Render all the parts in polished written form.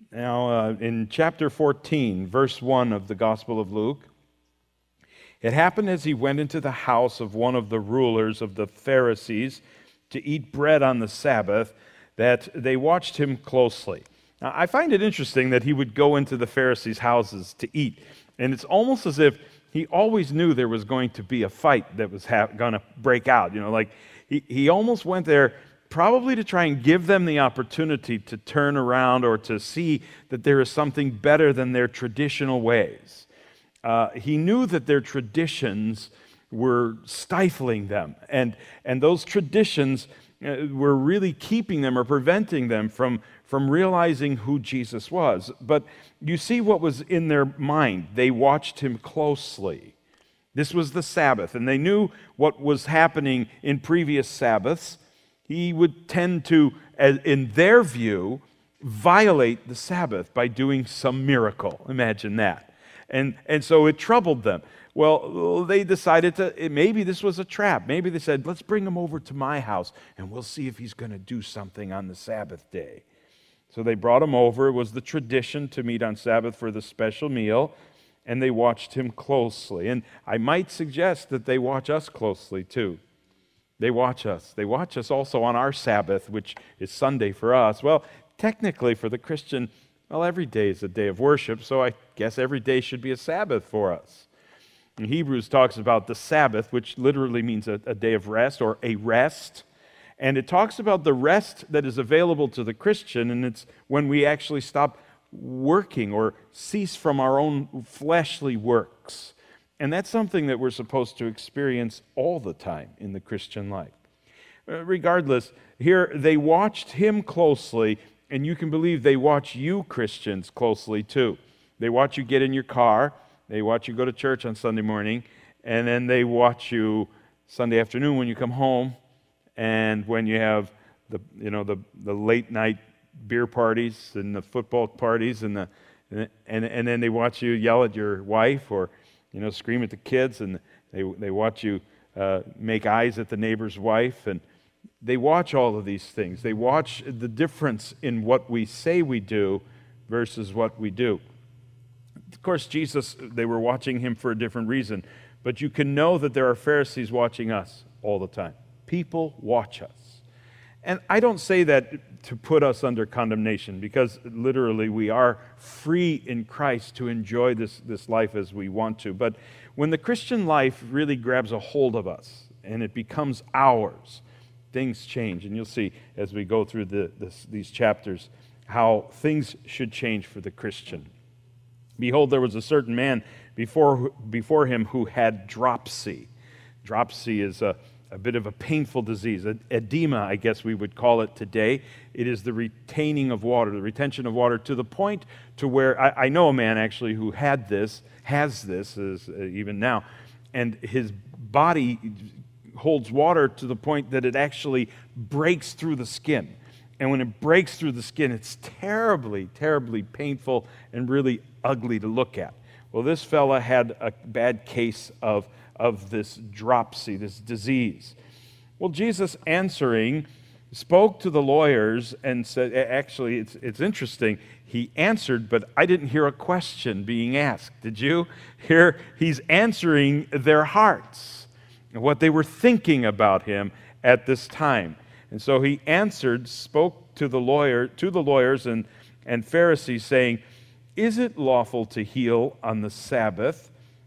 Now, in chapter 14, verse 1 of the Gospel of Luke, it happened as he went into the house of one of the rulers of the Pharisees to eat bread on the Sabbath, that they watched him closely. Now, I find it interesting that he would go into the Pharisees' houses to eat, and it's almost as if he always knew there was going to be a fight that was going to break out. Like he almost went there probably to try and give them the opportunity to turn around or to see that there is something better than their traditional ways. He knew that their traditions were stifling them, and those traditions were really keeping them or preventing them from realizing who Jesus was. But you see what was in their mind. They watched him closely. This was the Sabbath, and they knew what was happening in previous Sabbaths. He would tend to, in their view, violate the Sabbath by doing some miracle. Imagine that. And so it troubled them. Well, they decided maybe this was a trap. Maybe they said, let's bring him over to my house, and we'll see if he's going to do something on the Sabbath day. So they brought him over. It was the tradition to meet on Sabbath for the special meal, and they watched him closely. And I might suggest that they watch us closely too. They watch us. They watch us also on our Sabbath, which is Sunday for us. Well, technically for the Christian, every day is a day of worship, so I guess every day should be a Sabbath for us. In Hebrews talks about the Sabbath, which literally means a day of rest or a rest. And it talks about the rest that is available to the Christian, and it's when we actually stop working or cease from our own fleshly works. And that's something that we're supposed to experience all the time in the Christian life. Regardless, here they watched him closely, and you can believe they watch you Christians closely too. They watch you get in your car, they watch you go to church on Sunday morning, and then they watch you Sunday afternoon when you come home, and when you have the late night beer parties and the football parties, and then they watch you yell at your wife or scream at the kids, and they watch you make eyes at the neighbor's wife, and they watch all of these things. They watch the difference in what we say we do versus what we do. Of course, Jesus, they were watching him for a different reason, but you can know that there are Pharisees watching us all the time. People watch us. And I don't say that to put us under condemnation, because literally we are free in Christ to enjoy this life as we want to. But when the Christian life really grabs a hold of us and it becomes ours, things change. And you'll see as we go through these chapters how things should change for the Christian. Behold, there was a certain man before him who had dropsy. Dropsy is a bit of a painful disease, edema, I guess we would call it today. It is the retaining of water, the retention of water, to the point to where I know a man actually who has this even now, and his body holds water to the point that it actually breaks through the skin. And when it breaks through the skin, it's terribly, terribly painful and really ugly to look at. Well, this fella had a bad case of this dropsy, this disease. Well, Jesus answering spoke to the lawyers and said, actually, it's interesting. He answered, but I didn't hear a question being asked. Did you? Here, he's answering their hearts and what they were thinking about him at this time. And so he answered, spoke to the lawyers and Pharisees, saying, is it lawful to heal on the Sabbath?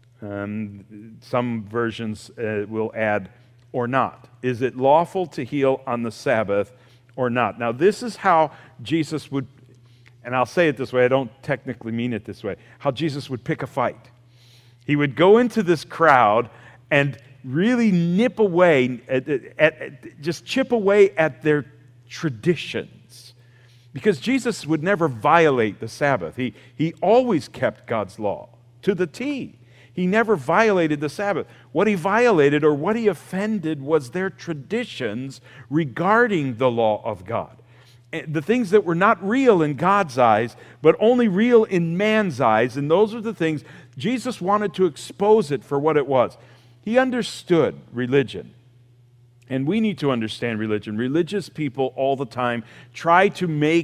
Some versions will add, or not. Is it lawful to heal on the Sabbath or not? Now, this is how Jesus would, and I'll say it this way, I don't technically mean it this way, how Jesus would pick a fight. He would go into this crowd and really nip away, just chip away at their traditions. Because Jesus would never violate the Sabbath. He always kept God's law to the T. He never violated the Sabbath. What he violated or what he offended was their traditions regarding the law of God. The things that were not real in God's eyes, but only real in man's eyes. And those are the things Jesus wanted to expose it for what it was. He understood religion. And we need to understand religion. Religious people all the time try to make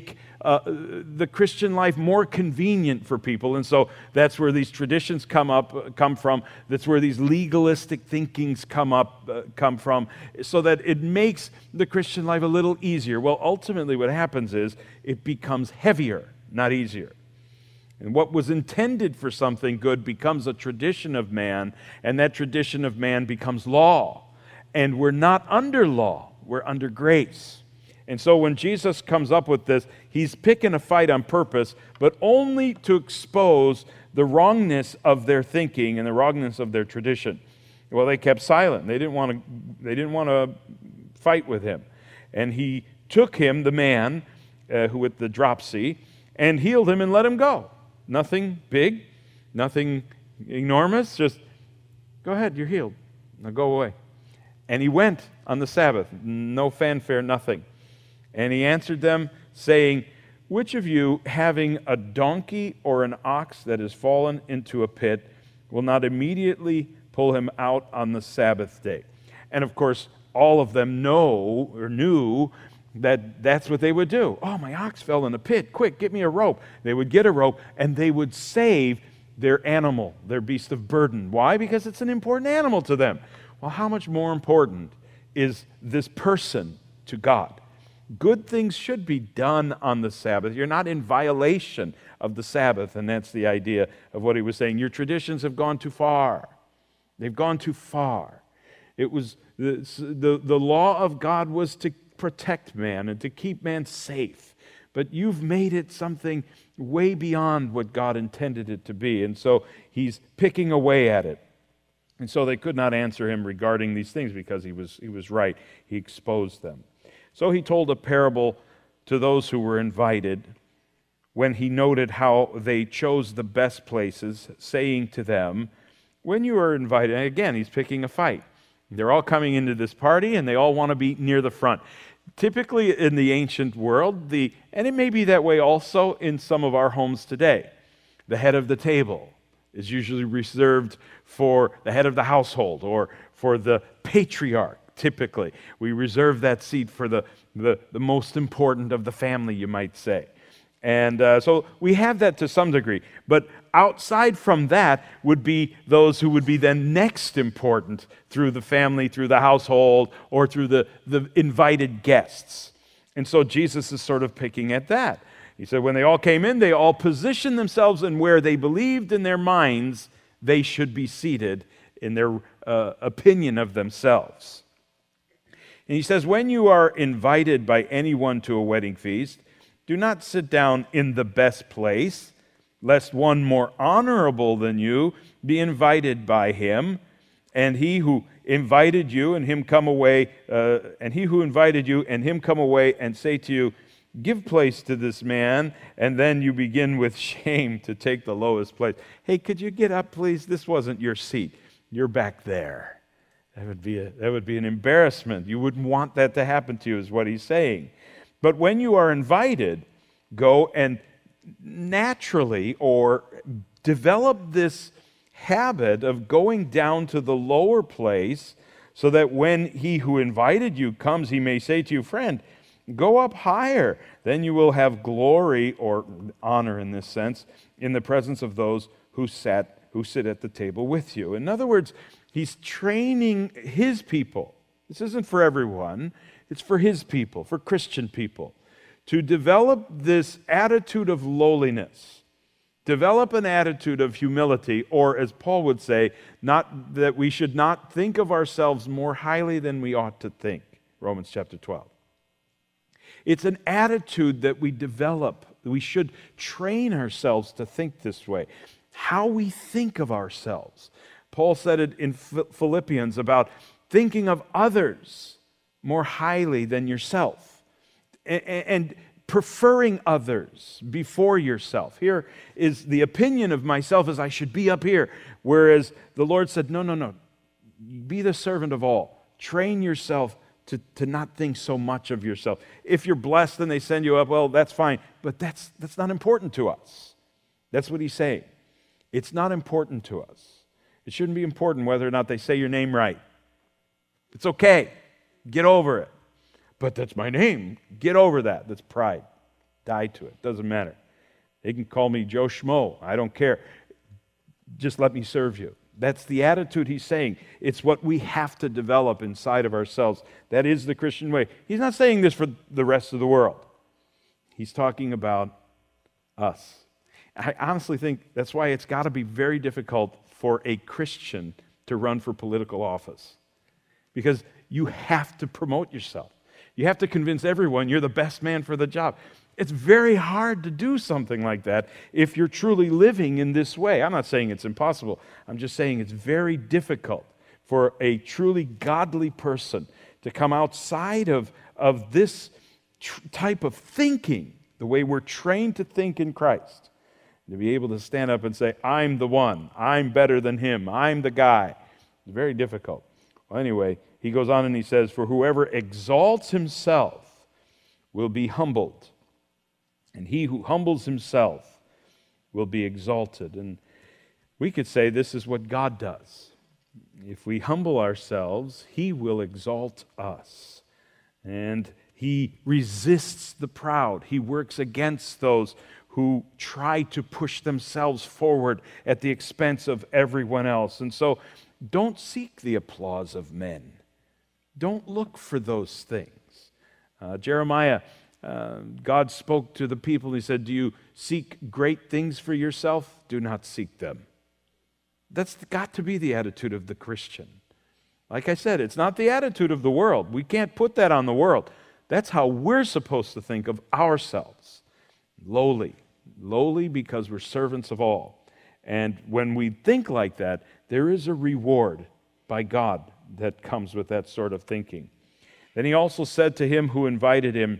the Christian life more convenient for people. And so that's where these traditions come from. That's where these legalistic thinkings come from, so that it makes the Christian life a little easier. Well, ultimately what happens is it becomes heavier, not easier. And what was intended for something good becomes a tradition of man, and that tradition of man becomes law. And we're not under law, we're under grace. And so when Jesus comes up with this, he's picking a fight on purpose, but only to expose the wrongness of their thinking and the wrongness of their tradition. Well, they kept silent. They didn't want to fight with him. And he took him, the man who with the dropsy, and healed him and let him go. Nothing big, nothing enormous, just go ahead, you're healed. Now go away. And he went on the Sabbath, no fanfare, nothing. And he answered them, saying, which of you, having a donkey or an ox that has fallen into a pit, will not immediately pull him out on the Sabbath day? And of course, all of them knew that that's what they would do. Oh, my ox fell in a pit. Quick, get me a rope. They would get a rope, and they would save their animal, their beast of burden. Why? Because it's an important animal to them. Well, how much more important is this person to God? Good things should be done on the Sabbath. You're not in violation of the Sabbath, and that's the idea of what he was saying. Your traditions have gone too far. They've gone too far. It was the law of God was to protect man and to keep man safe. But you've made it something way beyond what God intended it to be. And so he's picking away at it. And so they could not answer him regarding these things because he was right. He exposed them. So he told a parable to those who were invited when he noted how they chose the best places, saying to them, when you are invited, and again, he's picking a fight. They're all coming into this party and they all want to be near the front. Typically in the ancient world, and it may be that way also in some of our homes today, the head of the table is usually reserved for the head of the household or for the patriarch. Typically, we reserve that seat for the most important of the family, you might say. And so we have that to some degree. But outside from that would be those who would be then next important through the family, through the household, or through the invited guests. And so Jesus is sort of picking at that. He said when they all came in, they all positioned themselves in where they believed in their minds they should be seated in their opinion of themselves. And he says, when you are invited by anyone to a wedding feast, do not sit down in the best place, lest one more honorable than you be invited by him, and he who invited you and him come away, and him come away and say to you, give place to this man, and then you begin with shame to take the lowest place. Hey, could you get up, please? This wasn't your seat. You're back there. That would be an embarrassment. You wouldn't want that to happen to you, is what he's saying. But when you are invited, go and naturally or develop this habit of going down to the lower place so that when he who invited you comes, he may say to you, friend, go up higher. Then you will have glory or honor in this sense in the presence of those who sit at the table with you. In other words, he's training his people. This isn't for everyone. It's for his people, for Christian people, to develop this attitude of lowliness, develop an attitude of humility, or as Paul would say, not that we should not think of ourselves more highly than we ought to think, Romans chapter 12. It's an attitude that we develop. We should train ourselves to think this way. How we think of ourselves. Paul said it in Philippians about thinking of others more highly than yourself and preferring others before yourself. Here is the opinion of myself as I should be up here, whereas the Lord said, no, be the servant of all. Train yourself to not think so much of yourself. If you're blessed and they send you up, well, that's fine, but that's not important to us. That's what he's saying. It's not important to us. It shouldn't be important whether or not they say your name right. It's okay. Get over it. But that's my name. Get over that. That's pride. Die to it. Doesn't matter. They can call me Joe Schmo. I don't care. Just let me serve you. That's the attitude he's saying. It's what we have to develop inside of ourselves. That is the Christian way. He's not saying this for the rest of the world. He's talking about us. I honestly think that's why it's got to be very difficult for a Christian to run for political office. Because you have to promote yourself. You have to convince everyone you're the best man for the job. It's very hard to do something like that if you're truly living in this way. I'm not saying it's impossible. I'm just saying it's very difficult for a truly godly person to come outside of this type of thinking, the way we're trained to think in Christ, to be able to stand up and say, I'm the one, I'm better than him, I'm the guy. It's very difficult. Well, anyway, he goes on and he says, for whoever exalts himself will be humbled, and he who humbles himself will be exalted. And we could say this is what God does. If we humble ourselves, he will exalt us. And he resists the proud. He works against those who try to push themselves forward at the expense of everyone else. And so don't seek the applause of men. Don't look for those things. Jeremiah, God spoke to the people. He said, do you seek great things for yourself? Do not seek them. That's got to be the attitude of the Christian. Like I said, it's not the attitude of the world. We can't put that on the world. That's how we're supposed to think of ourselves. Lowly. Lowly because we're servants of all. And when we think like that, there is a reward by God that comes with that sort of thinking. Then he also said to him who invited him,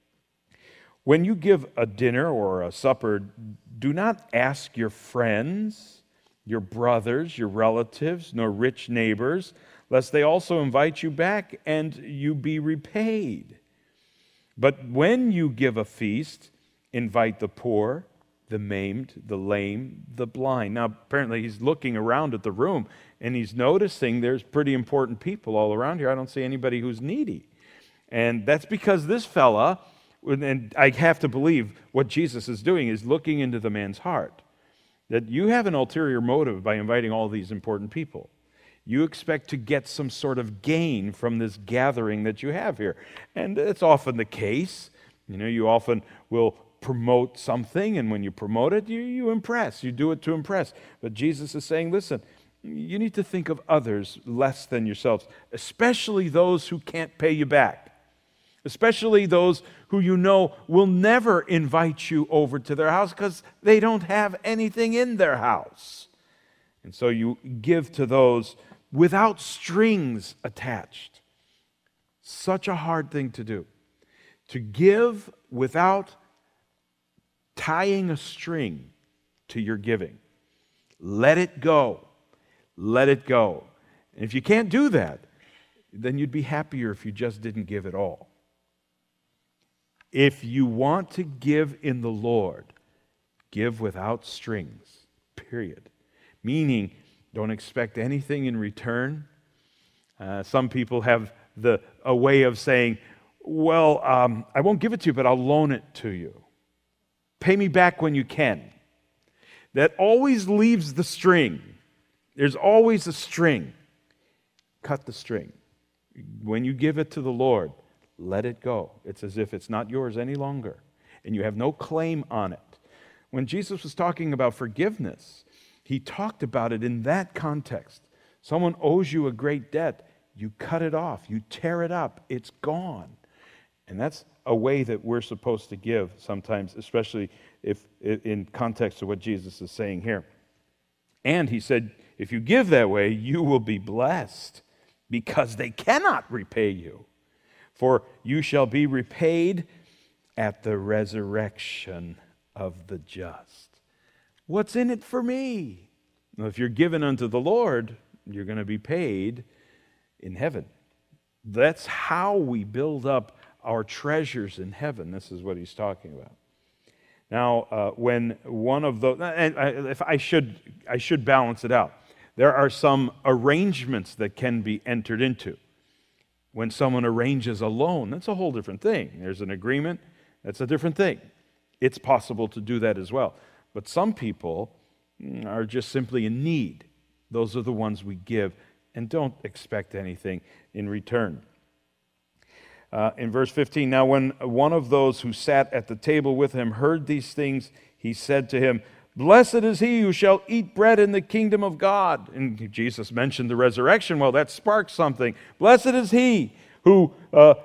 when you give a dinner or a supper, do not ask your friends, your brothers, your relatives, nor rich neighbors, lest they also invite you back and you be repaid. But when you give a feast, invite the poor, the maimed, the lame, the blind. Now, apparently he's looking around at the room and he's noticing there's pretty important people all around here. I don't see anybody who's needy. And that's because this fella, and I have to believe what Jesus is doing, is looking into the man's heart. That you have an ulterior motive by inviting all these important people. You expect to get some sort of gain from this gathering that you have here. And it's often the case. You know, you often will promote something, and when you promote it, you impress. You do it to impress. But Jesus is saying, listen, you need to think of others less than yourselves, especially those who can't pay you back. Especially those who you know will never invite you over to their house because they don't have anything in their house. And so you give to those without strings attached. Such a hard thing to do. To give without tying a string to your giving. Let it go. Let it go. And if you can't do that, then you'd be happier if you just didn't give at all. If you want to give in the Lord, give without strings, period. Meaning, don't expect anything in return. Some people have a way of saying, well, I won't give it to you, but I'll loan it to you. Pay me back when you can. That always leaves the string. There's always a string. Cut the string. When you give it to the Lord, let it go. It's as if it's not yours any longer, and you have no claim on it. When Jesus was talking about forgiveness, he talked about it in that context. Someone owes you a great debt. You cut it off. You tear it up. It's gone. And that's a way that we're supposed to give sometimes, especially if in context of what Jesus is saying here. And he said, if you give that way, you will be blessed because they cannot repay you. For you shall be repaid at the resurrection of the just. What's in it for me? Well, if you're given unto the Lord, you're going to be paid in heaven. That's how we build up our treasures in heaven. This is what he's talking about. Now, when one of those, if I should balance it out. There are some arrangements that can be entered into. When someone arranges a loan, that's a whole different thing. There's an agreement, that's a different thing. it's possible to do that as well. But some people are just simply in need. Those are the ones we give and don't expect anything in return. In verse 15, now when one of those who sat at the table with him heard these things, he said to him, "Blessed is he who shall eat bread in the kingdom of God." And Jesus mentioned the resurrection. Well, that sparks something. Blessed is he who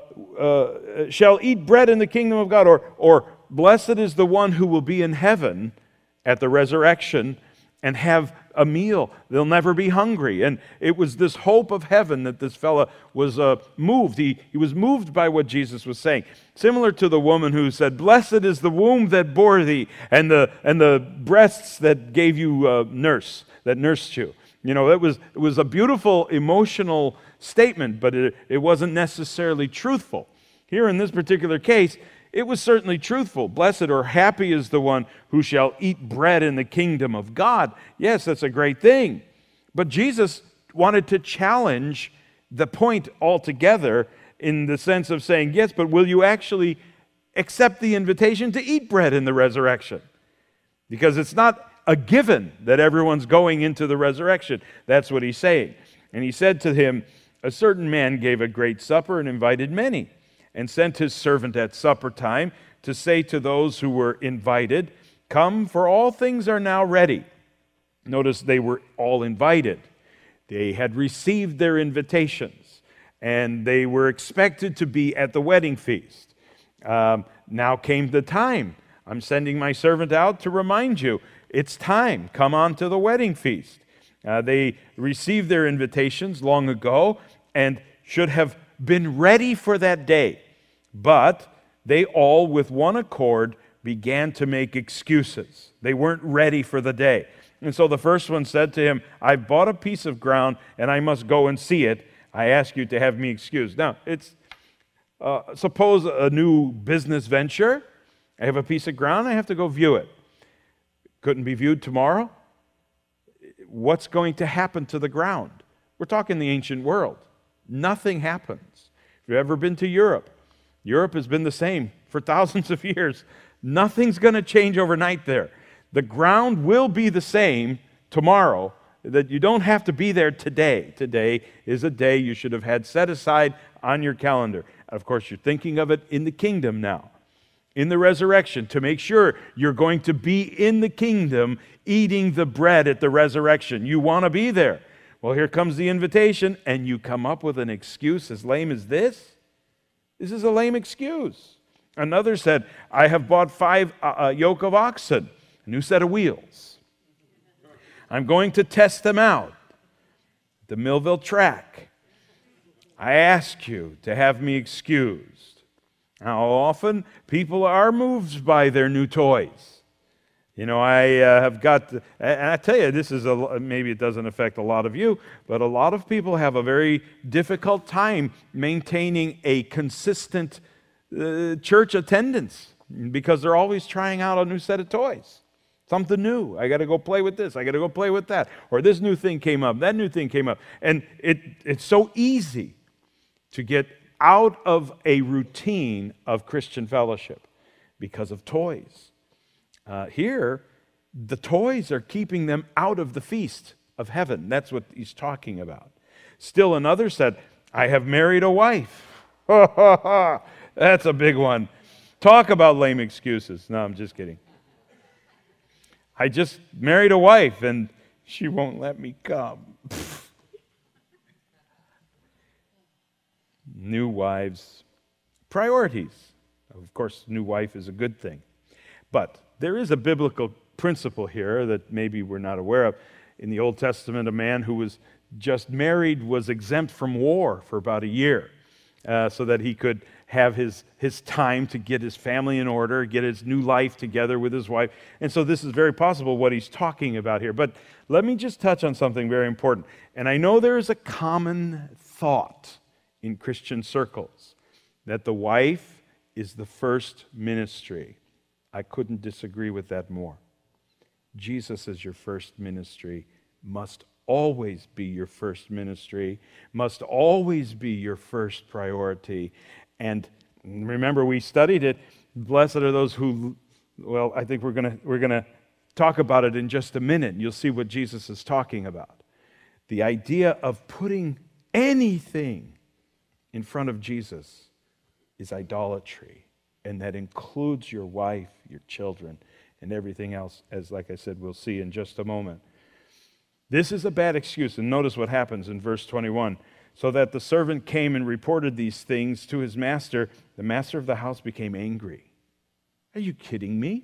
shall eat bread in the kingdom of God. Or blessed is the one who will be in heaven at the resurrection and have a meal. They'll never be hungry. And it was this hope of heaven that this fella was moved. He was moved by what Jesus was saying. Similar to the woman who said, "Blessed is the womb that bore thee, and the breasts that gave you that nursed you." You know, it was a beautiful emotional statement, but it wasn't necessarily truthful. Here in this particular case, it was certainly truthful. Blessed or happy is the one who shall eat bread in the kingdom of God. Yes, that's a great thing. But Jesus wanted to challenge the point altogether in the sense of saying, yes, but will you actually accept the invitation to eat bread in the resurrection? Because it's not a given that everyone's going into the resurrection. That's what he's saying. And he said to him, "A certain man gave a great supper and invited many, and sent his servant at supper time to say to those who were invited, 'Come, for all things are now ready.'" Notice they were all invited. They had received their invitations, and they were expected to be at the wedding feast. Now came the time. I'm sending my servant out to remind you, it's time. Come on to the wedding feast. They received their invitations long ago and should have been ready for that day. But they all, with one accord, began to make excuses. They weren't ready for the day. And so the first one said to him, "I've bought a piece of ground, and I must go and see it. I ask you to have me excused." Now, it's suppose a new business venture. I have a piece of ground, I have to go view it. Couldn't be viewed tomorrow? What's going to happen to the ground? We're talking the ancient world. Nothing happens. If you've ever been to Europe, Europe has been the same for thousands of years. Nothing's going to change overnight there. The ground will be the same tomorrow, that you don't have to be there today. Today is a day you should have had set aside on your calendar. Of course, you're thinking of it in the kingdom now, in the resurrection, to make sure you're going to be in the kingdom eating the bread at the resurrection. You want to be there. Well, here comes the invitation, and you come up with an excuse as lame as this? This is a lame excuse. Another said, "I have bought 5 yoke of oxen, a new set of wheels. I'm going to test them out. The Millville track. I ask you to have me excused." How often people are moved by their new toys. You know, I have got, and I tell you, this is maybe it doesn't affect a lot of you, but a lot of people have a very difficult time maintaining a consistent church attendance because they're always trying out a new set of toys. Something new. I got to go play with this. I got to go play with that. Or this new thing came up. That new thing came up. And it's so easy to get out of a routine of Christian fellowship because of toys. Here, the toys are keeping them out of the feast of heaven. That's what he's talking about. Still another said, "I have married a wife." That's a big one. Talk about lame excuses. No, I'm just kidding. "I just married a wife, and she won't let me come." New wives, priorities. Of course, new wife is a good thing. But there is a biblical principle here that maybe we're not aware of. In the Old Testament, a man who was just married was exempt from war for about a year so that he could have his time to get his family in order, get his new life together with his wife. And so this is very possible what he's talking about here. But let me just touch on something very important. And I know there is a common thought in Christian circles that the wife is the first ministry. I couldn't disagree with that more. Jesus as your first ministry must always be your first ministry, must always be your first priority. And remember, we studied it. Blessed are those who Well, I think we're going to talk about it in just a minute. You'll see what Jesus is talking about. The idea of putting anything in front of Jesus is idolatry, and that includes your wife, your children, and everything else, as like I said, we'll see in just a moment. This is a bad excuse, and notice what happens in verse 21. So that the servant came and reported these things to his master. The master of the house became angry. Are you kidding me?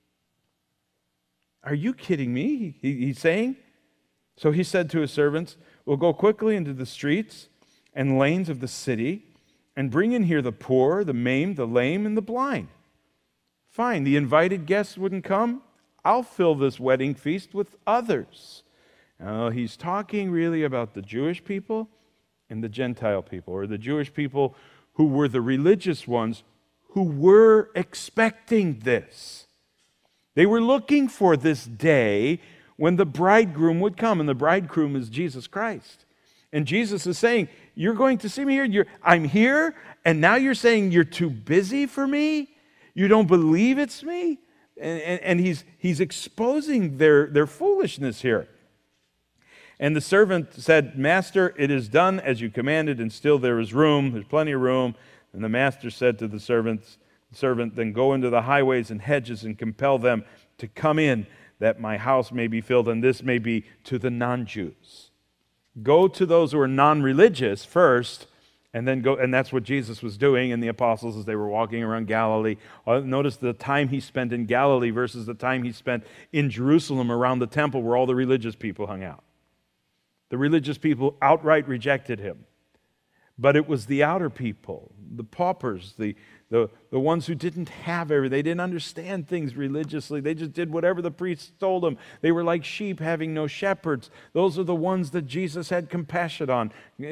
Are you kidding me? He's saying. So he said to his servants, we'll go quickly into the streets and lanes of the city and bring in here the poor, the maimed, the lame, and the blind. Fine, the invited guests wouldn't come. I'll fill this wedding feast with others. Now, he's talking really about the Jewish people and the Gentile people, or the Jewish people who were the religious ones who were expecting this. They were looking for this day when the bridegroom would come, and the bridegroom is Jesus Christ. And Jesus is saying, you're going to see me here, I'm here, and now you're saying you're too busy for me? You don't believe it's me? And he's exposing their foolishness here. And the servant said, Master, it is done as you commanded, and still there is room. There's plenty of room. And the master said to the servant, then go into the highways and hedges and compel them to come in, that my house may be filled, and this may be to the non-Jews. Go to those who are non-religious first, and then go, and that's what Jesus was doing, and the apostles as they were walking around Galilee. Notice the time he spent in Galilee versus the time he spent in Jerusalem around the temple where all the religious people hung out. The religious people outright rejected him. But it was the outer people, the paupers, the ones who didn't have everything. They didn't understand things religiously. They just did whatever the priests told them. They were like sheep having no shepherds. Those are the ones that Jesus had compassion on.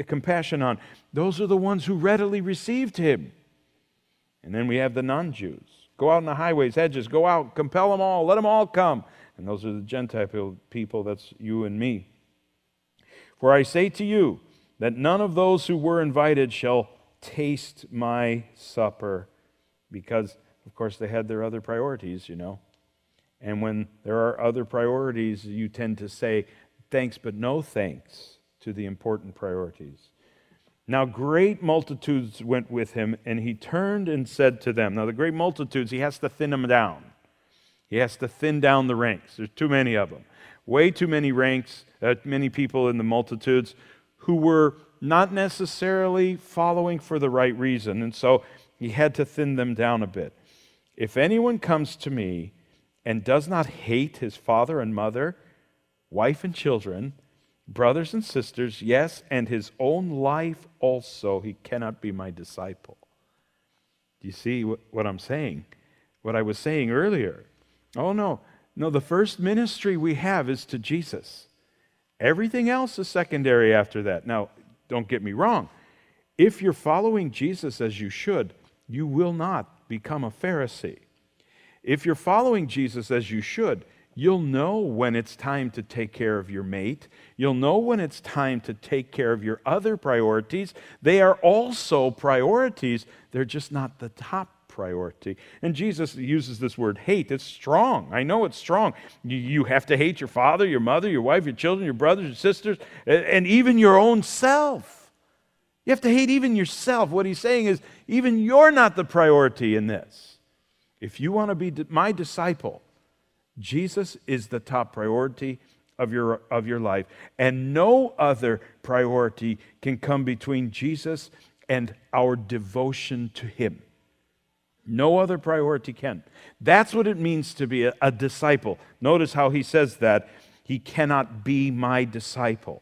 Those are the ones who readily received him. And then we have the non-Jews. Go out in the highways, hedges, go out, compel them all, let them all come. And those are the Gentile people, that's you and me. For I say to you that none of those who were invited shall taste my supper, because, of course, they had their other priorities, you know. And when there are other priorities, you tend to say thanks but no thanks to the important priorities. Now great multitudes went with him, and he turned and said to them. Now the great multitudes, he has to thin them down. He has to thin down the ranks. There's too many of them. Way too many ranks, many people in the multitudes who were not necessarily following for the right reason. And so he had to thin them down a bit. If anyone comes to me and does not hate his father and mother, wife and children, brothers and sisters, yes, and his own life also, he cannot be my disciple. Do you see what I'm saying? What I was saying earlier. Oh, no, the first ministry we have is to Jesus. Everything else is secondary after that. Now, don't get me wrong. If you're following Jesus as you should, you will not become a Pharisee. If you're following Jesus as you should, you'll know when it's time to take care of your mate. You'll know when it's time to take care of your other priorities. They are also priorities. They're just not the top priority. And Jesus uses this word hate. It's strong. I know it's strong. You have to hate your father, your mother, your wife, your children, your brothers, your sisters, and even your own self. You have to hate even yourself. What he's saying is, even you're not the priority in this. If you want to be my disciple, Jesus is the top priority of your life. And no other priority can come between Jesus and our devotion to him. No other priority can. That's what it means to be a disciple. Notice how he says that. He cannot be my disciple.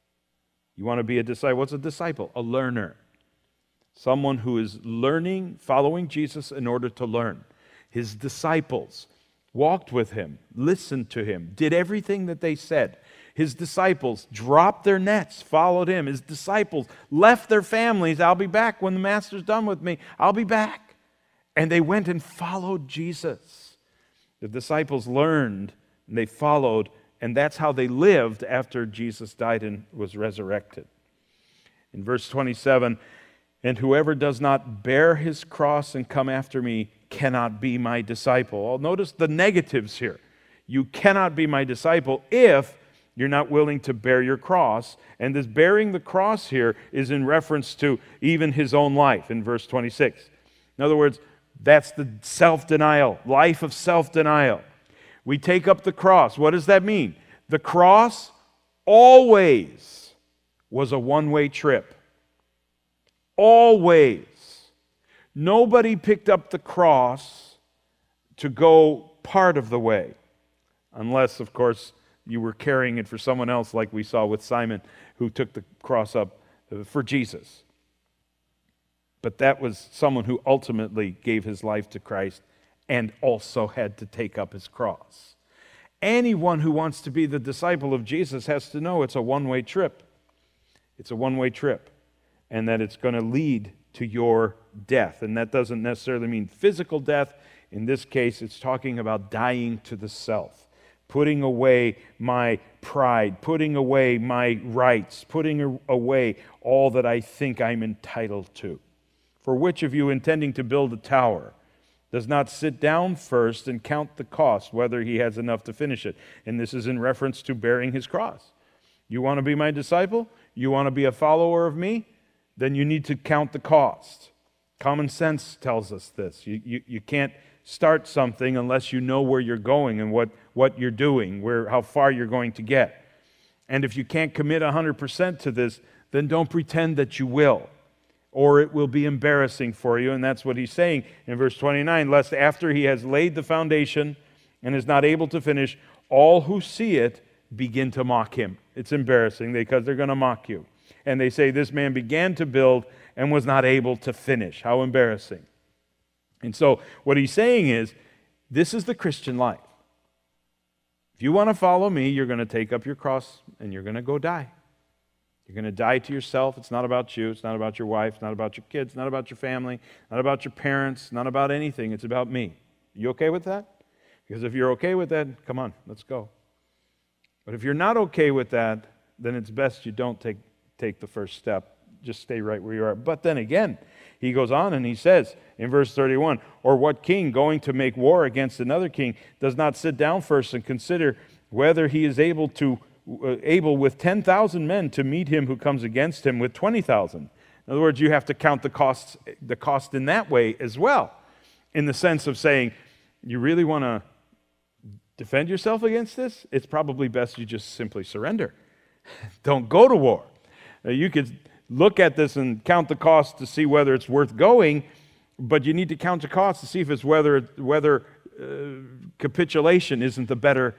You want to be a disciple? What's a disciple? A learner. Someone who is learning, following Jesus in order to learn. His disciples walked with him, listened to him, did everything that they said. His disciples dropped their nets, followed him. His disciples left their families. I'll be back when the master's done with me. I'll be back. And they went and followed Jesus. The disciples learned, and they followed, and that's how they lived after Jesus died and was resurrected. In verse 27, And whoever does not bear his cross and come after me cannot be my disciple. I'll notice the negatives here. You cannot be my disciple if you're not willing to bear your cross. And this bearing the cross here is in reference to even his own life in verse 26. In other words, that's the self-denial, life of self-denial. We take up the cross. What does that mean? The cross always was a one-way trip. Always. Nobody picked up the cross to go part of the way. Unless, of course, you were carrying it for someone else, like we saw with Simon, who took the cross up for Jesus. But that was someone who ultimately gave his life to Christ and also had to take up his cross. Anyone who wants to be the disciple of Jesus has to know it's a one-way trip. It's a one-way trip, and that it's going to lead to your death. And that doesn't necessarily mean physical death. In this case, it's talking about dying to the self, putting away my pride, putting away my rights, putting away all that I think I'm entitled to. For which of you, intending to build a tower, does not sit down first and count the cost, whether he has enough to finish it? And this is in reference to bearing his cross. You want to be my disciple? You want to be a follower of me? Then you need to count the cost. Common sense tells us this. You can't start something unless you know where you're going and what you're doing, how far you're going to get. And if you can't commit 100% to this, then don't pretend that you will, or it will be embarrassing for you. And that's what he's saying in verse 29, lest after he has laid the foundation and is not able to finish, all who see it begin to mock him. It's embarrassing because they're going to mock you. And they say, this man began to build and was not able to finish. How embarrassing. And so what he's saying is, this is the Christian life. If you want to follow me, you're going to take up your cross and you're going to go die. You're going to die to yourself. It's not about you. It's not about your wife. It's not about your kids. It's not about your family. Not about your parents. Not about anything. It's about me. You okay with that? Because if you're okay with that, come on, let's go. But if you're not okay with that, then it's best you don't take the first step. Just stay right where you are. But then again, he goes on and he says in verse 31, or what king going to make war against another king does not sit down first and consider whether he is able with 10,000 men to meet him who comes against him with 20,000. In other words, you have to count the cost in that way as well, in the sense of saying, you really want to defend yourself against this? It's probably best you just simply surrender. Don't go to war. You could look at this and count the cost to see whether it's worth going, but you need to count the cost to see if it's whether capitulation isn't the better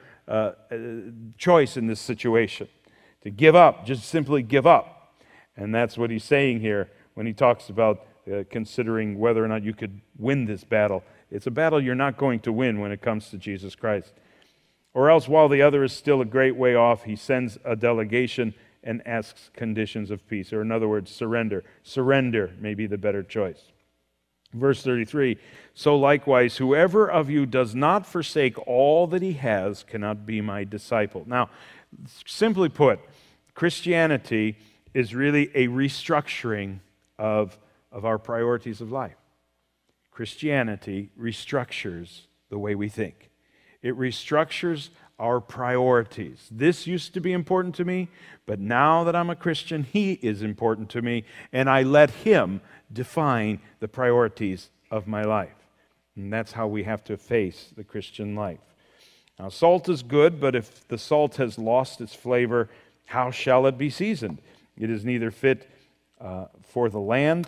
choice in this situation. To give up, just simply give up. And that's what he's saying here when he talks about considering whether or not you could win this battle. It's a battle you're not going to win when it comes to Jesus Christ. Or else, while the other is still a great way off, he sends a delegation and asks conditions of peace, or in other words, surrender. Surrender may be the better choice. Verse 33, so likewise, whoever of you does not forsake all that he has cannot be my disciple. Now, simply put, Christianity is really a restructuring of our priorities of life. Christianity restructures the way we think. It restructures our priorities. This used to be important to me, but now that I'm a Christian, he is important to me, and I let him define the priorities of my life. And that's how we have to face the Christian life. Now, salt is good, but if the salt has lost its flavor, how shall it be seasoned? It is neither fit for the land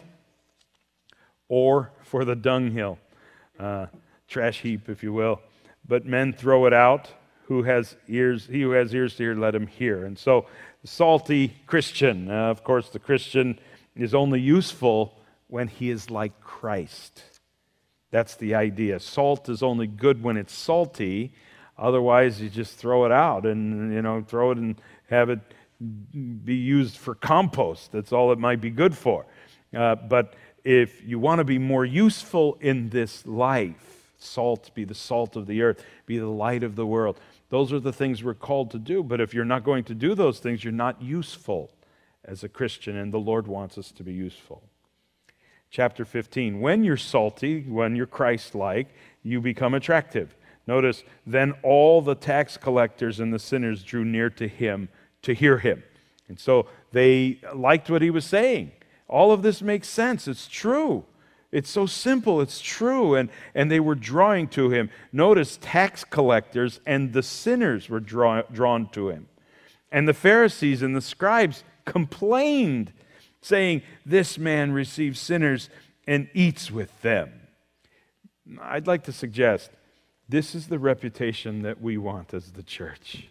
or for the dunghill, trash heap, if you will. But men throw it out. He who has ears to hear, let him hear. And so, salty Christian. Of course, the Christian is only useful when he is like Christ. That's the idea. Salt is only good when it's salty. Otherwise, you just throw it out and, throw it and have it be used for compost. That's all it might be good for. But if you want to be more useful in this life, salt, be the salt of the earth, be the light of the world. Those are the things we're called to do. But if you're not going to do those things, you're not useful as a Christian, and the Lord wants us to be useful. Chapter 15, when you're salty, when you're Christ-like, you become attractive. Notice, then all the tax collectors and the sinners drew near to him to hear him. And so they liked what he was saying. All of this makes sense. It's true. It's so simple. It's true. And they were drawing to him. Notice, tax collectors and the sinners were drawn to him. And the Pharisees and the scribes complained, saying, "This man receives sinners and eats with them." I'd like to suggest this is the reputation that we want as the church.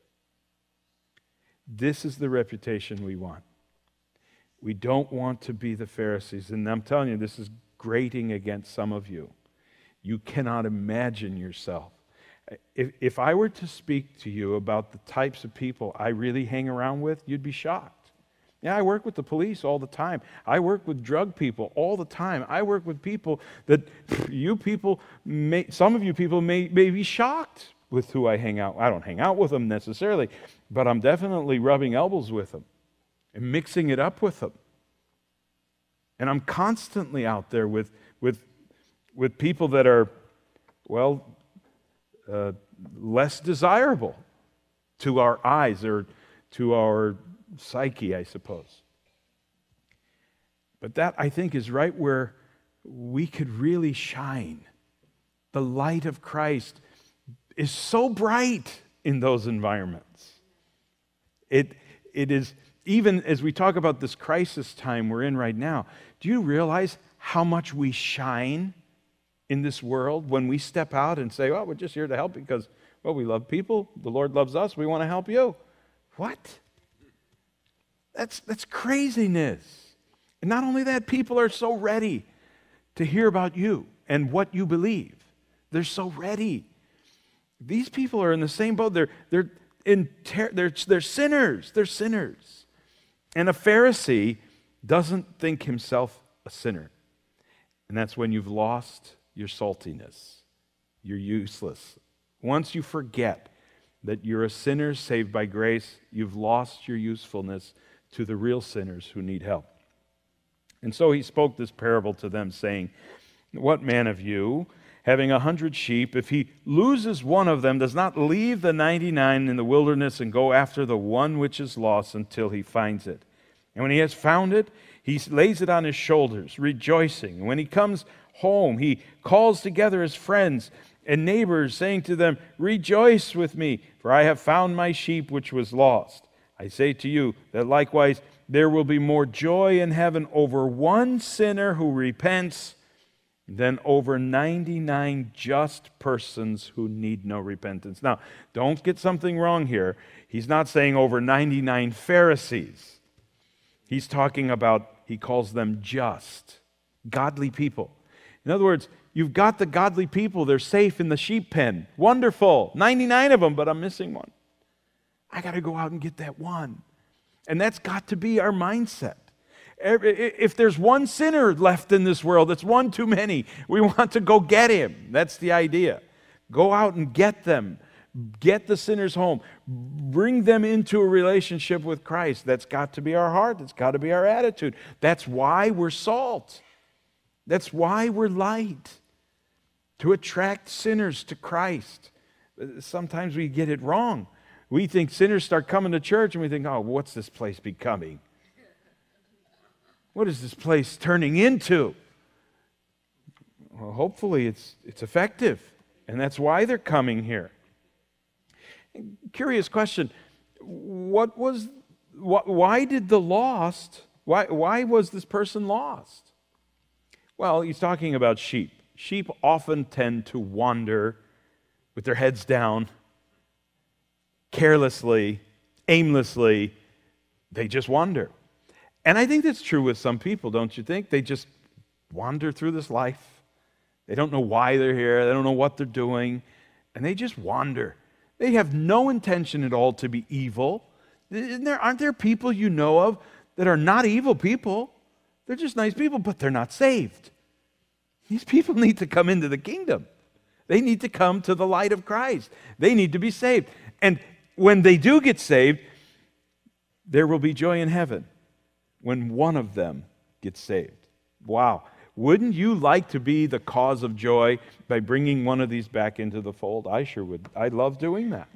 This is the reputation we want. We don't want to be the Pharisees. And I'm telling you, this is grating against some of you. You cannot imagine yourself. If I were to speak to you about the types of people I really hang around with, you'd be shocked. Yeah, I work with the police all the time. I work with drug people all the time. I work with people that some of you people may be shocked with who I hang out. I don't hang out with them necessarily, but I'm definitely rubbing elbows with them and mixing it up with them. And I'm constantly out there with people that are, less desirable to our eyes or to our psyche, I suppose. But that, I think, is right where we could really shine. The light of Christ is so bright in those environments. It is, even as we talk about this crisis time we're in right now, do you realize how much we shine in this world when we step out and say, "Well, we're just here to help because, we love people. The Lord loves us. We want to help you." What? That's craziness. And not only that, people are so ready to hear about you and what you believe. They're so ready. These people are in the same boat. They're sinners. They're sinners. And a Pharisee doesn't think himself a sinner. And that's when you've lost your saltiness. You're useless. Once you forget that you're a sinner saved by grace, you've lost your usefulness to the real sinners who need help. And so he spoke this parable to them, saying, "What man of you, having 100 sheep, if he loses one of them, does not leave the 99 in the wilderness and go after the one which is lost until he finds it? And when he has found it, he lays it on his shoulders, rejoicing. And when he comes home, he calls together his friends and neighbors, saying to them, 'Rejoice with me, for I have found my sheep which was lost.' I say to you that likewise there will be more joy in heaven over one sinner who repents than over 99 just persons who need no repentance." Now, don't get something wrong here. He's not saying over 99 Pharisees. He's talking about, he calls them just, godly people. In other words, you've got the godly people. They're safe in the sheep pen. Wonderful. 99 of them, but I'm missing one. I got to go out and get that one. And that's got to be our mindset. If there's one sinner left in this world, it's one too many. We want to go get him. That's the idea. Go out and get them. Get the sinners home. Bring them into a relationship with Christ. That's got to be our heart. That's got to be our attitude. That's why we're salt. That's why we're light. To attract sinners to Christ. Sometimes we get it wrong. We think sinners start coming to church and we think, "Oh, what's this place becoming? What is this place turning into?" Well, hopefully it's effective, and that's why they're coming here. Curious question: why was this person lost? Well, he's talking about sheep. Sheep often tend to wander with their heads down, carelessly, aimlessly. They just wander. And I think that's true with some people, don't you think? They just wander through this life. They don't know why they're here. They don't know what they're doing. And they just wander. They have no intention at all to be evil. Aren't there people you know of that are not evil people? They're just nice people, but they're not saved. These people need to come into the kingdom. They need to come to the light of Christ. They need to be saved. And when they do get saved, there will be joy in heaven when one of them gets saved. Wow. Wouldn't you like to be the cause of joy by bringing one of these back into the fold? I sure would. I love doing that.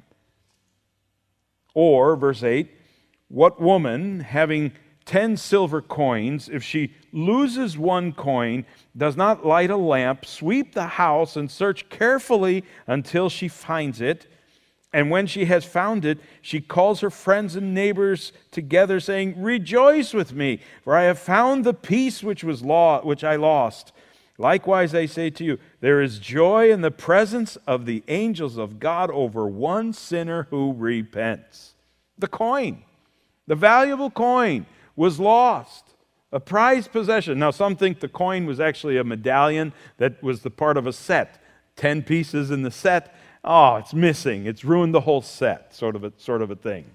Or, verse 8, what woman, having 10 silver coins, if she loses one coin, does not light a lamp, sweep the house, and search carefully until she finds it? And when she has found it, she calls her friends and neighbors together, saying, "Rejoice with me, for I have found the piece which I lost." Likewise, I say to you, there is joy in the presence of the angels of God over one sinner who repents. The coin, the valuable coin, was lost, a prized possession. Now, some think the coin was actually a medallion that was the part of a set, 10 pieces in the set. Oh, it's missing. It's ruined the whole set, sort of a thing.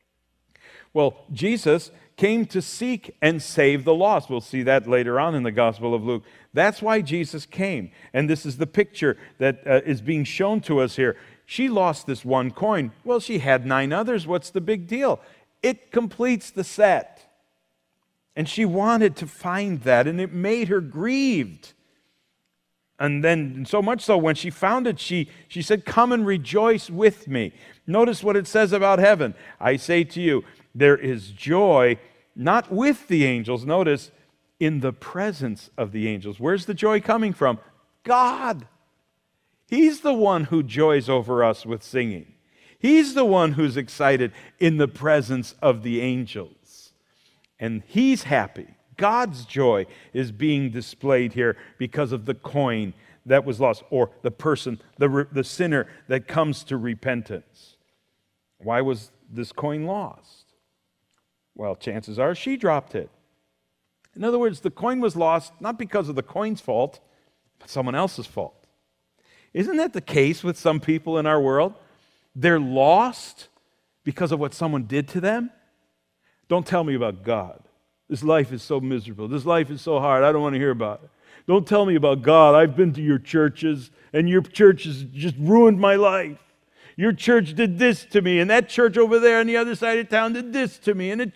Well, Jesus came to seek and save the lost. We'll see that later on in the Gospel of Luke. That's why Jesus came. And this is the picture that is being shown to us here. She lost this one coin. Well, she had 9 others. What's the big deal? It completes the set. And she wanted to find that, and it made her grieved. And then, so much so, when she found it, she said, "Come and rejoice with me." Notice what it says about heaven. I say to you, there is joy, not with the angels. Notice, in the presence of the angels. Where's the joy coming from? God. He's the one who joys over us with singing. He's the one who's excited in the presence of the angels. And He's happy. God's joy is being displayed here because of the coin that was lost, or the person, the sinner that comes to repentance. Why was this coin lost? Well, chances are she dropped it. In other words, the coin was lost not because of the coin's fault, but someone else's fault. Isn't that the case with some people in our world? They're lost because of what someone did to them. Don't tell me about God. This life is so miserable. This life is so hard. I don't want to hear about it. Don't tell me about God. I've been to your churches, and your church has just ruined my life. Your church did this to me, and that church over there on the other side of town did this to me. And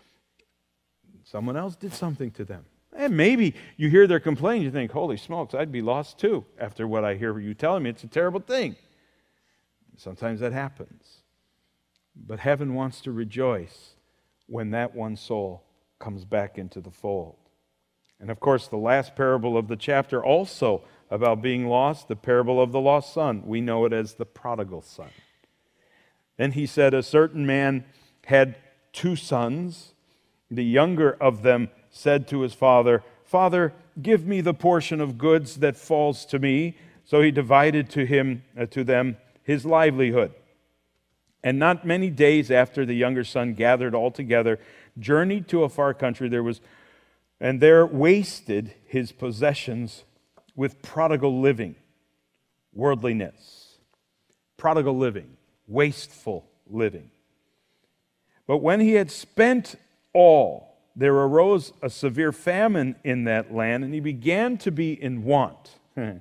someone else did something to them. And maybe you hear their complaint, you think, holy smokes, I'd be lost too after what I hear you telling me. It's a terrible thing. Sometimes that happens. But heaven wants to rejoice when that one soul comes back into the fold. And of course, the last parable of the chapter also about being lost, the parable of the lost son. We know it as the prodigal son. Then he said, a certain man had 2 sons. The younger of them said to his father, "Father, give me the portion of goods that falls to me." So he divided to them his livelihood. And not many days after, the younger son gathered all together, journeyed to a far country, and there wasted his possessions with prodigal living, worldliness, prodigal living, wasteful living. But when he had spent all, there arose a severe famine in that land, and he began to be in want.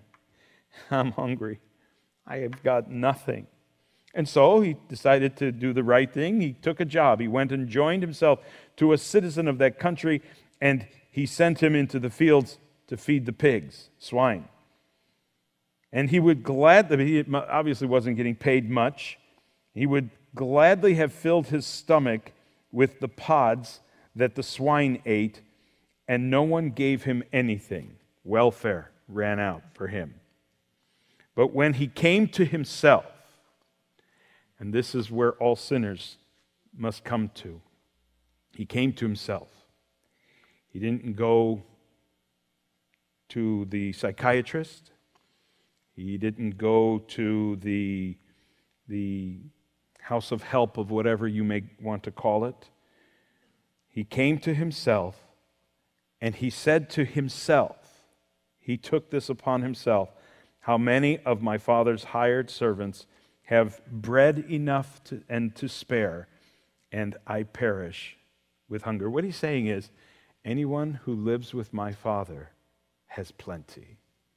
I'm hungry. I have got nothing. And so he decided to do the right thing. He took a job. He went and joined himself to a citizen of that country, and he sent him into the fields to feed the pigs, swine. And he obviously wasn't getting paid much. He would gladly have filled his stomach with the pods that the swine ate, and no one gave him anything. Welfare ran out for him. But when he came to himself, and this is where all sinners must come to, he came to himself. He didn't go to the psychiatrist. He didn't go to the house of help of whatever you may want to call it. He came to himself, and he said to himself, he took this upon himself, "How many of my father's hired servants have bread enough to spare, and I perish with hunger." What he's saying is, anyone who lives with my Father has plenty.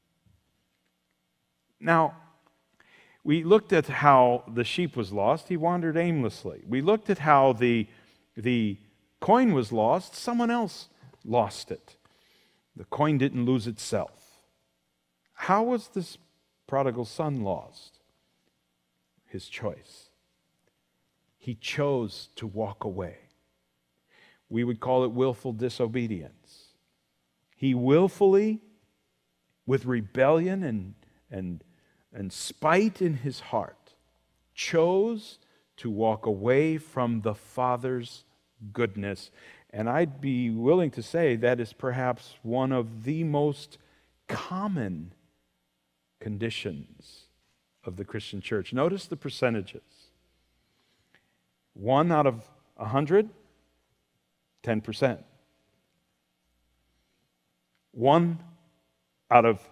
Now, we looked at how the sheep was lost. He wandered aimlessly. We looked at how the coin was lost. Someone else lost it. The coin didn't lose itself. How was this prodigal son lost? His choice. He chose to walk away. We would call it willful disobedience. He willfully, with rebellion and spite in his heart, chose to walk away from the Father's goodness. And I'd be willing to say that is perhaps one of the most common conditions of the Christian church. Notice the percentages. 1 out of 100, 10%. 1 out of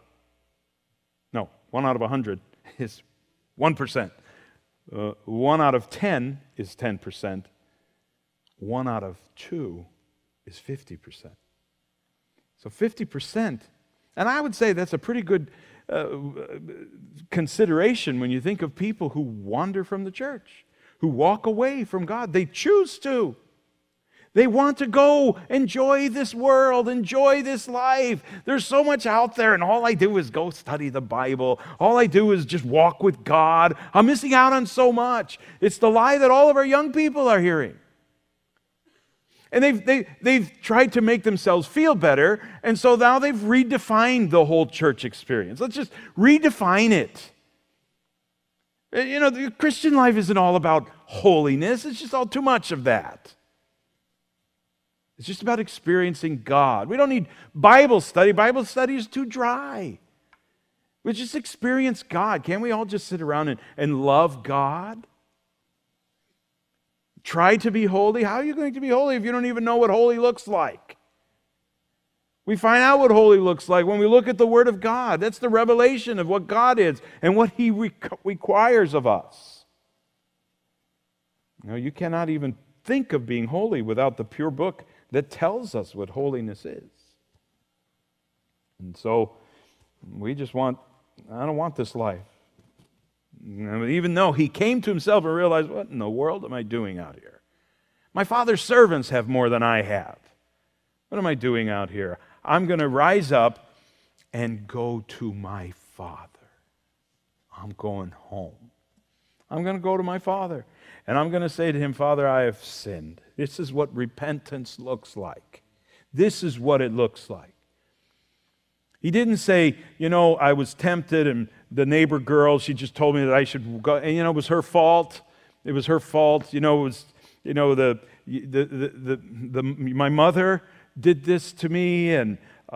100 is 1%. 1 out of 10 is 10%. 1 out of 2 is 50%. So 50%, and I would say that's a pretty good consideration when you think of people who wander from the church, who walk away from God. They choose to. They want to go enjoy this world, enjoy this life. There's so much out there, and all I do is go study the Bible. All I do is just walk with God. I'm missing out on so much. It's the lie that all of our young people are hearing. And they've tried to make themselves feel better, and so now they've redefined the whole church experience. Let's just redefine it. You know, the Christian life isn't all about holiness. It's just all too much of that. It's just about experiencing God. We don't need Bible study. Bible study is too dry. We just experience God. Can't we all just sit around and love God? Try to be holy. How are you going to be holy if you don't even know what holy looks like? We find out what holy looks like when we look at the Word of God. That's the revelation of what God is and what He requires of us. You know, you cannot even think of being holy without the pure book that tells us what holiness is. And so we just I don't want this life. Even though he came to himself and realized, what in the world am I doing out here? My Father's servants have more than I have. What am I doing out here? I'm going to rise up and go to my Father. I'm going home. I'm going to go to my Father. And I'm going to say to him, Father, I have sinned. This is what repentance looks like. This is what it looks like. He didn't say, I was tempted and the neighbor girl, she just told me that I should go, and it was her fault. It was her fault. It was, my mother did this to me, and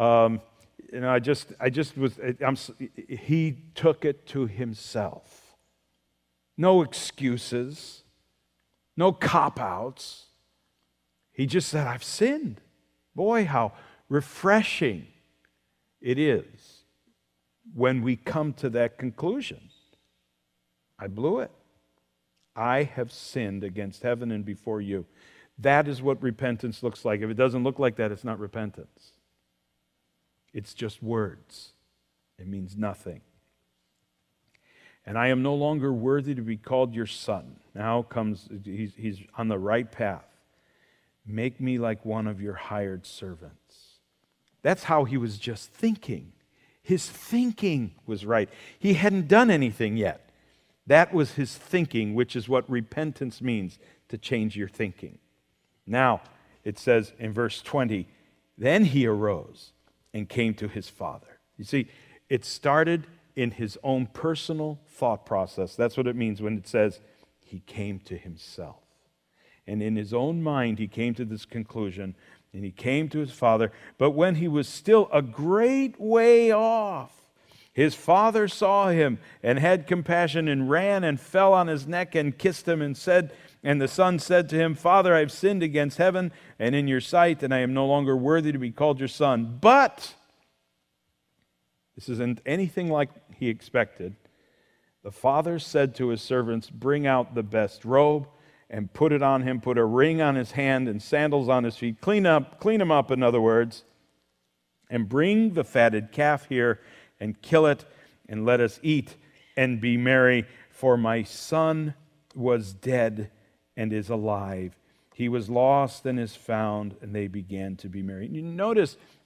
he took it to himself. No excuses, no cop-outs. He just said, I've sinned. Boy, how refreshing it is when we come to that conclusion. I blew it. I have sinned against heaven and before you. That is what repentance looks like. If it doesn't look like that, it's not repentance. It's just words. It means nothing. And I am no longer worthy to be called your son. Now comes, he's on the right path. Make me like one of your hired servants. That's how he was just thinking. His thinking was right. He hadn't done anything yet. That was his thinking, which is what repentance means, to change your thinking. Now, it says in verse 20, then he arose and came to his father. You see, it started in his own personal thought process. That's what it means when it says he came to himself. And in his own mind, he came to this conclusion, and he came to his father. But when he was still a great way off, his father saw him and had compassion and ran and fell on his neck and kissed him and said, and the son said to him, Father, I have sinned against heaven and in your sight, and I am no longer worthy to be called your son. But this isn't anything like he expected. The father said to his servants, bring out the best robe and put it on him, put a ring on his hand and sandals on his feet. Clean him up, in other words, and bring the fatted calf here and kill it, and let us eat and be merry. For my son was dead and is alive. He was lost and is found, and they began to be merry. You notice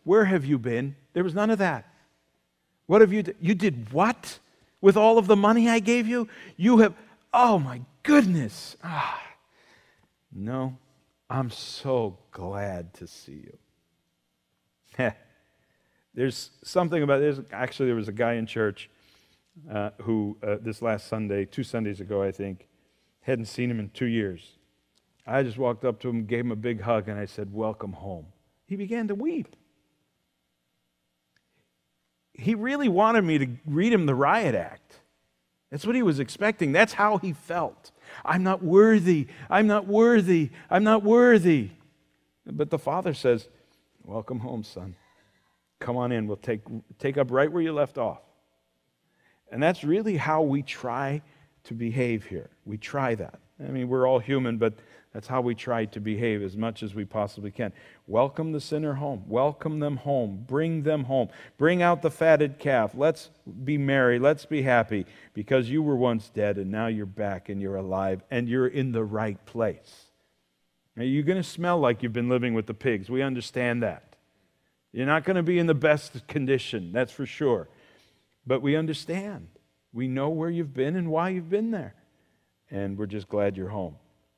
where have you been? There was none of that. What have you done? You did what with all of the money I gave you? You have, oh my goodness. No, I'm so glad to see you. There's something about this. Actually, there was a guy in church who this last Sunday, 2 Sundays ago, I think, hadn't seen him in 2 years. I just walked up to him, gave him a big hug, and I said, "Welcome home." He began to weep. He really wanted me to read him the riot act. That's what he was expecting. That's how he felt. I'm not worthy. I'm not worthy. I'm not worthy. But the Father says, "Welcome home, son. Come on in. We'll take up right where you left off." And that's really how we try to behave here. We try that. I mean, we're all human, but that's how we try to behave as much as we possibly can. Welcome the sinner home. Welcome them home. Bring them home. Bring out the fatted calf. Let's be merry. Let's be happy because you were once dead and now you're back and you're alive and you're in the right place. Now, you're going to smell like you've been living with the pigs. We understand that. You're not going to be in the best condition, that's for sure. But we understand. We know where you've been and why you've been there. And we're just glad you're home.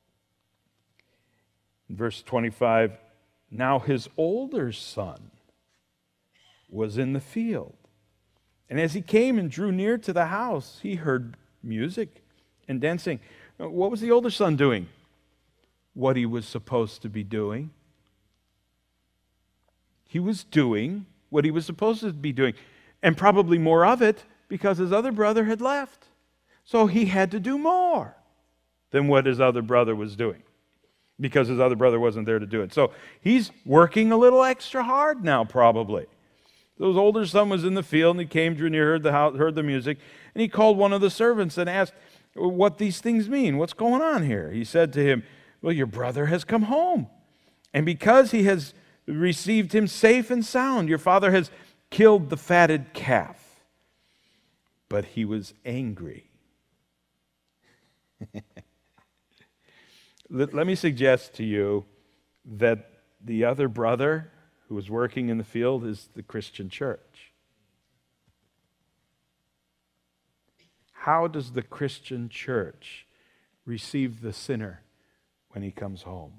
In verse 25, now his older son was in the field. And as he came and drew near to the house, he heard music and dancing. What was the older son doing? What he was supposed to be doing. He was doing what he was supposed to be doing, and probably more of it because his other brother had left. So he had to do more than what his other brother was doing because his other brother wasn't there to do it. So he's working a little extra hard now, probably. His older son was in the field, and he came, drew near, heard the house, heard the music, and he called one of the servants and asked what these things mean. What's going on here? He said to him, "Well, your brother has come home, and because he has received him safe and sound, your father has killed the fatted calf." But he was angry. Let me suggest to you that the other brother who was working in the field is the Christian church. How does the Christian church receive the sinner when he comes home?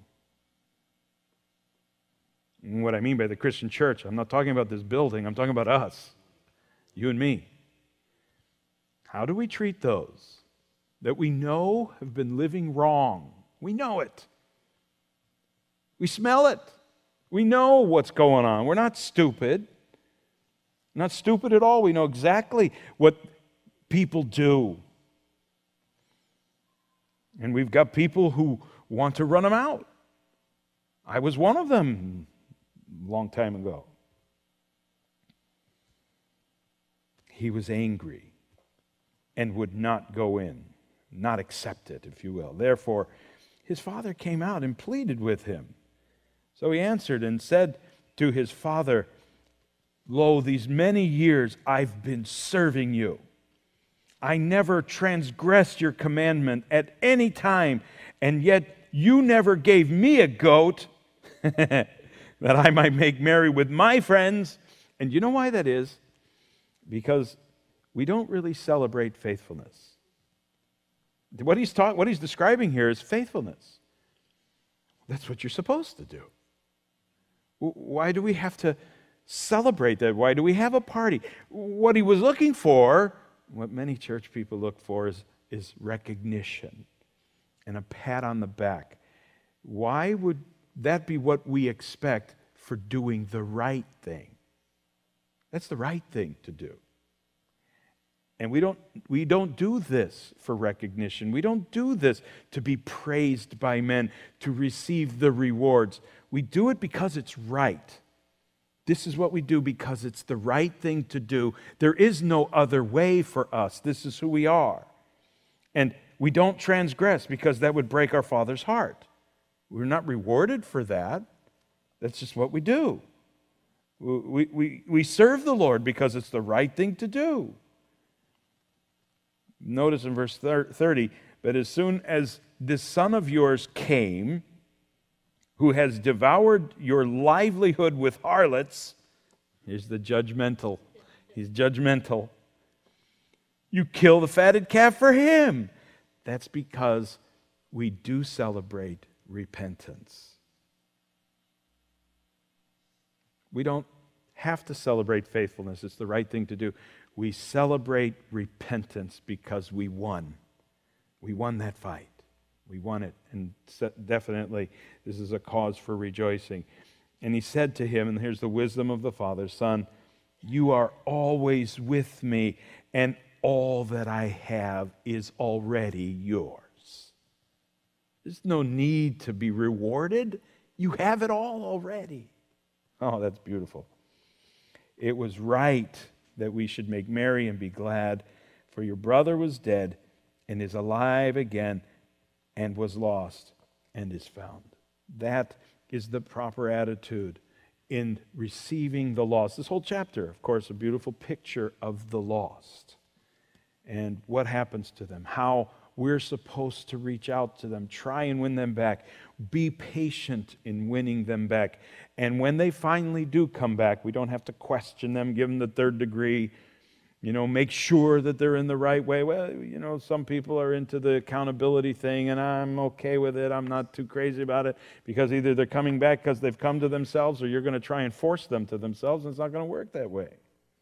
And what I mean by the Christian church, I'm not talking about this building, I'm talking about us, you and me. How do we treat those that we know have been living wrong? We know it. We smell it. We know what's going on. We're not stupid. Not stupid at all. We know exactly what people do. And we've got people who want to run them out. I was one of them a long time ago. He was angry and would not go in, not accept it, if you will. Therefore, his father came out and pleaded with him. So he answered and said to his father, "Lo, these many years I've been serving you. I never transgressed your commandment at any time, and yet you never gave me a goat that I might make merry with my friends." And you know why that is? Because we don't really celebrate faithfulness. What he's describing here is faithfulness. That's what you're supposed to do. Why do we have to celebrate that? Why do we have a party? What he was looking for, what many church people look for, is recognition and a pat on the back. Why would that be what we expect for doing the right thing? That's the right thing to do. And we don't do this for recognition. We don't do this to be praised by men, to receive the rewards. We do it because it's right. This is what we do because it's the right thing to do. There is no other way for us. This is who we are. And we don't transgress because that would break our Father's heart. We're not rewarded for that. That's just what we do. We serve the Lord because it's the right thing to do. Notice in verse 30, "But as soon as this son of yours came, who has devoured your livelihood with harlots," Here's the judgmental. He's judgmental. You kill the fatted calf for him. That's because we do celebrate repentance. We don't have to celebrate faithfulness. It's the right thing to do. We celebrate repentance because we won. We won that fight. We won it. And definitely, this is a cause for rejoicing. And he said to him, and here's the wisdom of the Father, Son, you are always with me, and all that I have is already yours. There's no need to be rewarded. You have it all already. Oh, that's beautiful. It was right that we should make merry and be glad, for your brother was dead and is alive again, and was lost and is found. That is the proper attitude in receiving the lost. This whole chapter, of course, a beautiful picture of the lost and what happens to them, how we're supposed to reach out to them, try and win them back, be patient in winning them back. And when they finally do come back, we don't have to question them, give them the third degree, make sure that they're in the right way. Well, some people are into the accountability thing, and I'm okay with it. I'm not too crazy about it, because either they're coming back because they've come to themselves, or you're going to try and force them to themselves, and it's not going to work that way.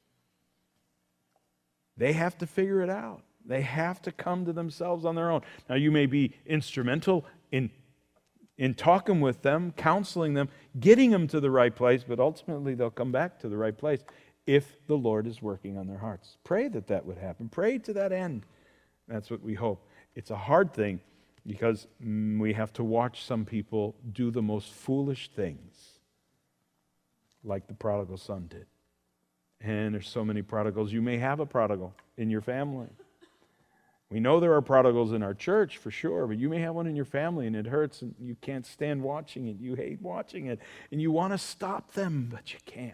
They have to figure it out. They have to come to themselves on their own. Now, you may be instrumental in talking with them, counseling them, getting them to the right place, but ultimately they'll come back to the right place if the Lord is working on their hearts. Pray that would happen. Pray to that end. That's what we hope. It's a hard thing because we have to watch some people do the most foolish things, like the prodigal son did. And there's so many prodigals. You may have a prodigal in your family. We know there are prodigals in our church for sure, but you may have one in your family and it hurts and you can't stand watching it. You hate watching it and you want to stop them, but you can't.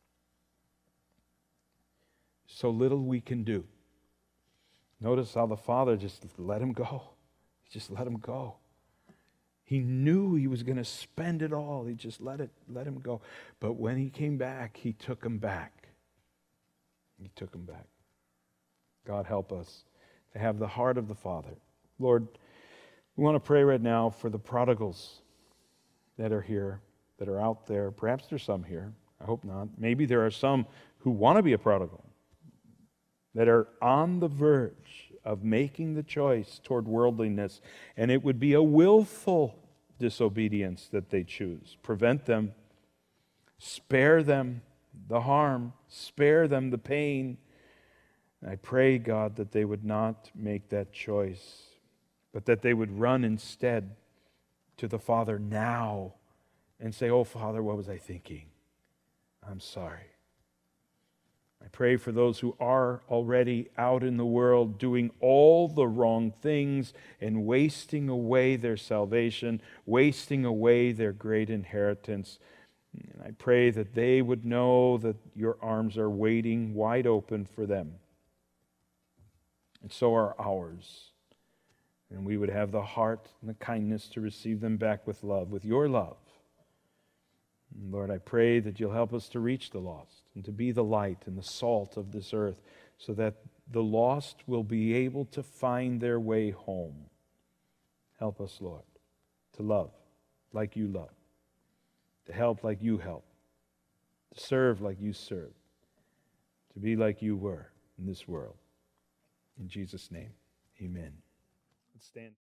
So little we can do. Notice how the father just let him go. He just let him go. He knew he was going to spend it all. He just let him go. But when he came back, he took him back. He took him back. God help us to have the heart of the Father. Lord, we want to pray right now for the prodigals that are here, that are out there. Perhaps there's some here. I hope not. Maybe there are some who want to be a prodigal, that are on the verge of making the choice toward worldliness, and it would be a willful disobedience that they choose. Prevent them. Spare them the harm. Spare them the pain. I pray, God, that they would not make that choice, but that they would run instead to the Father now and say, "Oh, Father, what was I thinking? I'm sorry." I pray for those who are already out in the world doing all the wrong things and wasting away their salvation, wasting away their great inheritance. And I pray that they would know that your arms are waiting wide open for them. And so are ours. And we would have the heart and the kindness to receive them back with love, with your love. And Lord, I pray that you'll help us to reach the lost and to be the light and the salt of this earth so that the lost will be able to find their way home. Help us, Lord, to love like you love, to help like you help, to serve like you serve, to be like you were in this world. In Jesus' name, amen. Let's stand.